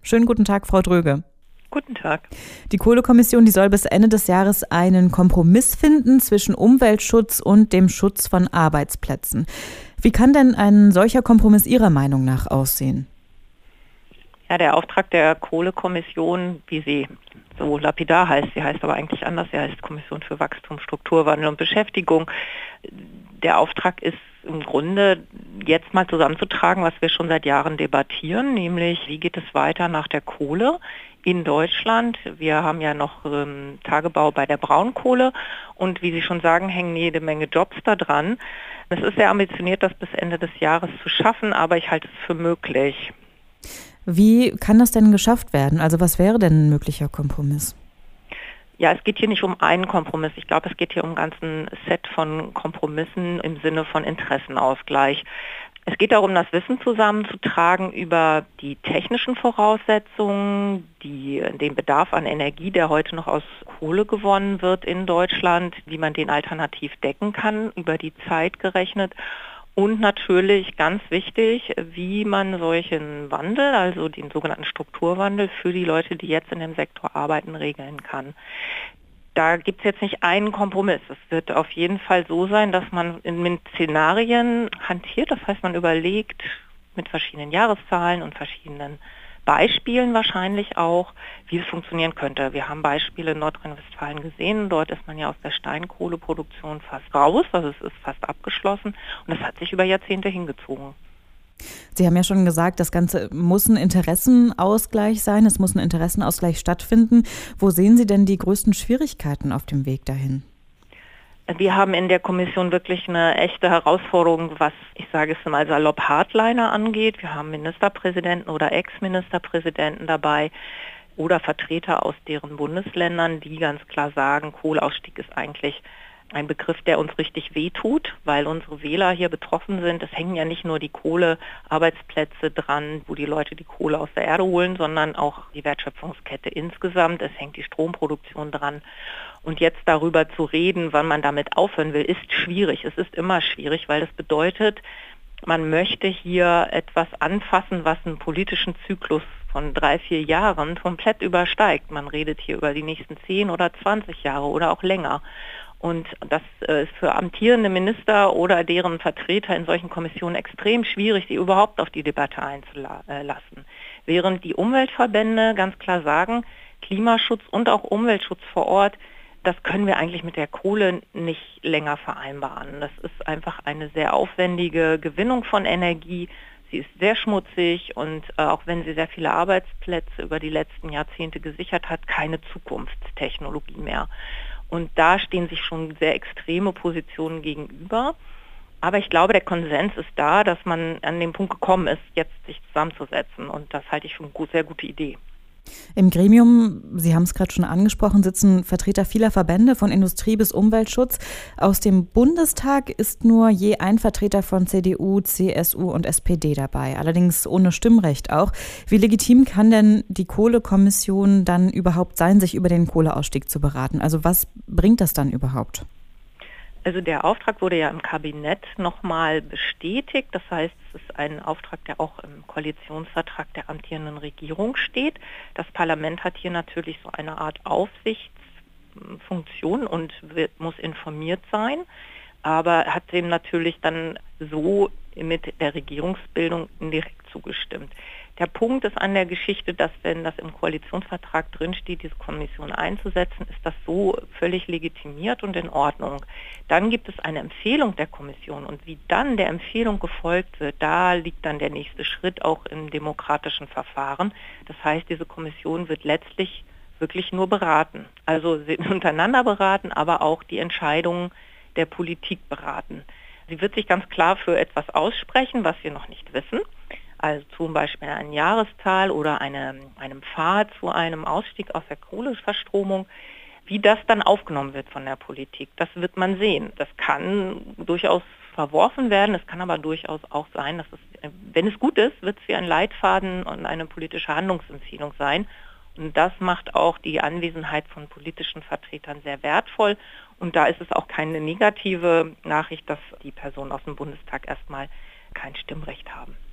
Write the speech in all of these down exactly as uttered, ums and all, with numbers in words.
Schönen guten Tag, Frau Dröge. Guten Tag. Die Kohlekommission, die soll bis Ende des Jahres einen Kompromiss finden zwischen Umweltschutz und dem Schutz von Arbeitsplätzen. Wie kann denn ein solcher Kompromiss Ihrer Meinung nach aussehen? Ja, der Auftrag der Kohlekommission, wie sie so lapidar heißt, sie heißt aber eigentlich anders, sie heißt Kommission für Wachstum, Strukturwandel und Beschäftigung. Der Auftrag ist im Grunde jetzt mal zusammenzutragen, was wir schon seit Jahren debattieren, nämlich wie geht es weiter nach der Kohle in Deutschland. Wir haben ja noch ähm, Tagebau bei der Braunkohle und wie Sie schon sagen, hängen jede Menge Jobs da dran. Es ist sehr ambitioniert, das bis Ende des Jahres zu schaffen, aber ich halte es für möglich. Wie kann das denn geschafft werden? Also was wäre denn ein möglicher Kompromiss? Ja, es geht hier nicht um einen Kompromiss. Ich glaube, es geht hier um ein ganzes Set von Kompromissen im Sinne von Interessenausgleich. Es geht darum, das Wissen zusammenzutragen über die technischen Voraussetzungen, die, den Bedarf an Energie, der heute noch aus Kohle gewonnen wird in Deutschland, wie man den alternativ decken kann, über die Zeit gerechnet. Und natürlich ganz wichtig, wie man solchen Wandel, also den sogenannten Strukturwandel für die Leute, die jetzt in dem Sektor arbeiten, regeln kann. Da gibt es jetzt nicht einen Kompromiss. Es wird auf jeden Fall so sein, dass man mit Szenarien hantiert. Das heißt, man überlegt mit verschiedenen Jahreszahlen und verschiedenen Beispielen wahrscheinlich auch, wie es funktionieren könnte. Wir haben Beispiele in Nordrhein-Westfalen gesehen. Dort ist man ja aus der Steinkohleproduktion fast raus, also es ist fast abgeschlossen. Und das hat sich über Jahrzehnte hingezogen. Sie haben ja schon gesagt, das Ganze muss ein Interessenausgleich sein, es muss ein Interessenausgleich stattfinden. Wo sehen Sie denn die größten Schwierigkeiten auf dem Weg dahin? Wir haben in der Kommission wirklich eine echte Herausforderung, was, ich sage es mal salopp, Hardliner angeht. Wir haben Ministerpräsidenten oder Ex-Ministerpräsidenten dabei oder Vertreter aus deren Bundesländern, die ganz klar sagen, Kohleausstieg ist eigentlich ein Begriff, der uns richtig wehtut, weil unsere Wähler hier betroffen sind. Es hängen ja nicht nur die Kohlearbeitsplätze dran, wo die Leute die Kohle aus der Erde holen, sondern auch die Wertschöpfungskette insgesamt. Es hängt die Stromproduktion dran. Und jetzt darüber zu reden, wann man damit aufhören will, ist schwierig. Es ist immer schwierig, weil das bedeutet, man möchte hier etwas anfassen, was einen politischen Zyklus von drei, vier Jahren komplett übersteigt. Man redet hier über die nächsten zehn oder zwanzig Jahre oder auch länger. Und das ist für amtierende Minister oder deren Vertreter in solchen Kommissionen extrem schwierig, sie überhaupt auf die Debatte einzulassen. Während die Umweltverbände ganz klar sagen, Klimaschutz und auch Umweltschutz vor Ort, das können wir eigentlich mit der Kohle nicht länger vereinbaren. Das ist einfach eine sehr aufwendige Gewinnung von Energie. Sie ist sehr schmutzig und äh, auch wenn sie sehr viele Arbeitsplätze über die letzten Jahrzehnte gesichert hat, keine Zukunftstechnologie mehr. Und da stehen sich schon sehr extreme Positionen gegenüber. Aber ich glaube, der Konsens ist da, dass man an den Punkt gekommen ist, jetzt sich zusammenzusetzen. Und das halte ich für eine sehr gute Idee. Im Gremium, Sie haben es gerade schon angesprochen, sitzen Vertreter vieler Verbände von Industrie bis Umweltschutz. Aus dem Bundestag ist nur je ein Vertreter von C D U, C S U und S P D dabei, allerdings ohne Stimmrecht auch. Wie legitim kann denn die Kohlekommission dann überhaupt sein, sich über den Kohleausstieg zu beraten? Also was bringt das dann überhaupt? Also der Auftrag wurde ja im Kabinett nochmal bestätigt. Das heißt, es ist ein Auftrag, der auch im Koalitionsvertrag der amtierenden Regierung steht. Das Parlament hat hier natürlich so eine Art Aufsichtsfunktion und wird, muss informiert sein, aber hat dem natürlich dann so mit der Regierungsbildung indirekt zugestimmt. Der Punkt ist an der Geschichte, dass wenn das im Koalitionsvertrag drinsteht, diese Kommission einzusetzen, ist das so völlig legitimiert und in Ordnung. Dann gibt es eine Empfehlung der Kommission und wie dann der Empfehlung gefolgt wird, da liegt dann der nächste Schritt auch im demokratischen Verfahren. Das heißt, diese Kommission wird letztlich wirklich nur beraten. Also sie untereinander beraten, aber auch die Entscheidungen der Politik beraten. Sie wird sich ganz klar für etwas aussprechen, was wir noch nicht wissen. Also zum Beispiel eine Jahreszahl oder eine, einem Pfad zu einem Ausstieg aus der Kohleverstromung. Wie das dann aufgenommen wird von der Politik, das wird man sehen. Das kann durchaus verworfen werden, es kann aber durchaus auch sein, dass es, wenn es gut ist, wird es wie ein Leitfaden und eine politische Handlungsempfehlung sein. Und das macht auch die Anwesenheit von politischen Vertretern sehr wertvoll. Und da ist es auch keine negative Nachricht, dass die Personen aus dem Bundestag erstmal kein Stimmrecht haben.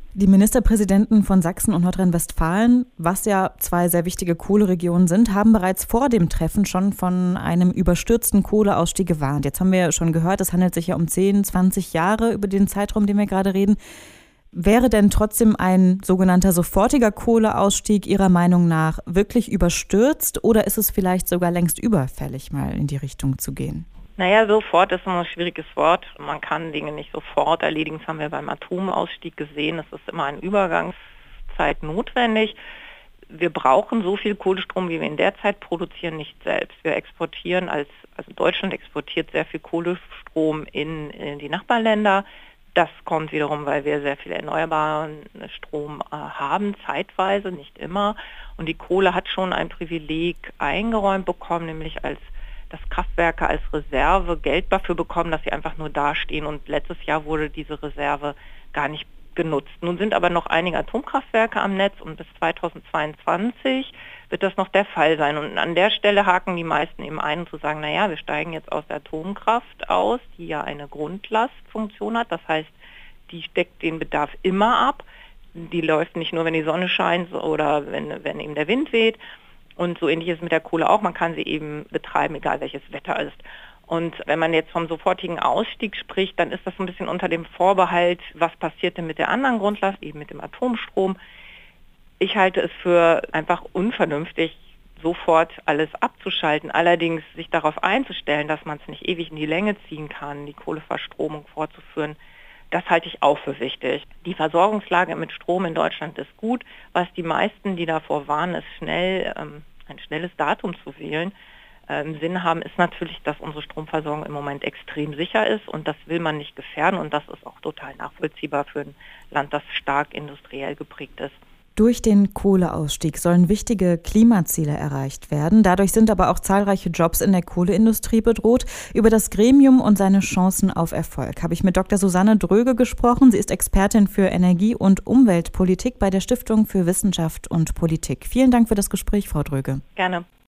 Die Ministerpräsidenten von Sachsen und Nordrhein-Westfalen, was ja zwei sehr wichtige Kohleregionen sind, haben bereits vor dem Treffen schon von einem überstürzten Kohleausstieg gewarnt. Jetzt haben wir ja schon gehört, es handelt sich ja um zehn, zwanzig Jahre über den Zeitraum, den wir gerade reden. Wäre denn trotzdem ein sogenannter sofortiger Kohleausstieg Ihrer Meinung nach wirklich überstürzt oder ist es vielleicht sogar längst überfällig, mal in die Richtung zu gehen? Naja, sofort ist immer ein schwieriges Wort. Man kann Dinge nicht sofort erledigen. Das haben wir beim Atomausstieg gesehen. Es ist immer eine Übergangszeit notwendig. Wir brauchen so viel Kohlestrom, wie wir in der Zeit produzieren, nicht selbst. Wir exportieren, als, also Deutschland exportiert sehr viel Kohlestrom in, in die Nachbarländer. Das kommt wiederum, weil wir sehr viel erneuerbaren Strom äh, haben, zeitweise, nicht immer. Und die Kohle hat schon ein Privileg eingeräumt bekommen, nämlich als dass Kraftwerke als Reserve Geld dafür bekommen, dass sie einfach nur dastehen. Und letztes Jahr wurde diese Reserve gar nicht genutzt. Nun sind aber noch einige Atomkraftwerke am Netz und bis zweitausendzweiundzwanzig wird das noch der Fall sein. Und an der Stelle haken die meisten eben ein, zu sagen, naja, wir steigen jetzt aus der Atomkraft aus, die ja eine Grundlastfunktion hat. Das heißt, die deckt den Bedarf immer ab. Die läuft nicht nur, wenn die Sonne scheint oder wenn, wenn eben der Wind weht. Und so ähnlich ist es mit der Kohle auch. Man kann sie eben betreiben, egal welches Wetter ist. Und wenn man jetzt vom sofortigen Ausstieg spricht, dann ist das ein bisschen unter dem Vorbehalt, was passiert denn mit der anderen Grundlast, eben mit dem Atomstrom. Ich halte es für einfach unvernünftig, sofort alles abzuschalten. Allerdings sich darauf einzustellen, dass man es nicht ewig in die Länge ziehen kann, die Kohleverstromung fortzuführen, das halte ich auch für wichtig. Die Versorgungslage mit Strom in Deutschland ist gut. Was die meisten, die davor warnen, ist schnell ähm, ein schnelles Datum zu wählen, äh, im Sinn haben, ist natürlich, dass unsere Stromversorgung im Moment extrem sicher ist und das will man nicht gefährden und das ist auch total nachvollziehbar für ein Land, das stark industriell geprägt ist. Durch den Kohleausstieg sollen wichtige Klimaziele erreicht werden. Dadurch sind aber auch zahlreiche Jobs in der Kohleindustrie bedroht. Über das Gremium und seine Chancen auf Erfolg habe ich mit Doktor Susanne Dröge gesprochen. Sie ist Expertin für Energie- und Umweltpolitik bei der Stiftung für Wissenschaft und Politik. Vielen Dank für das Gespräch, Frau Dröge. Gerne.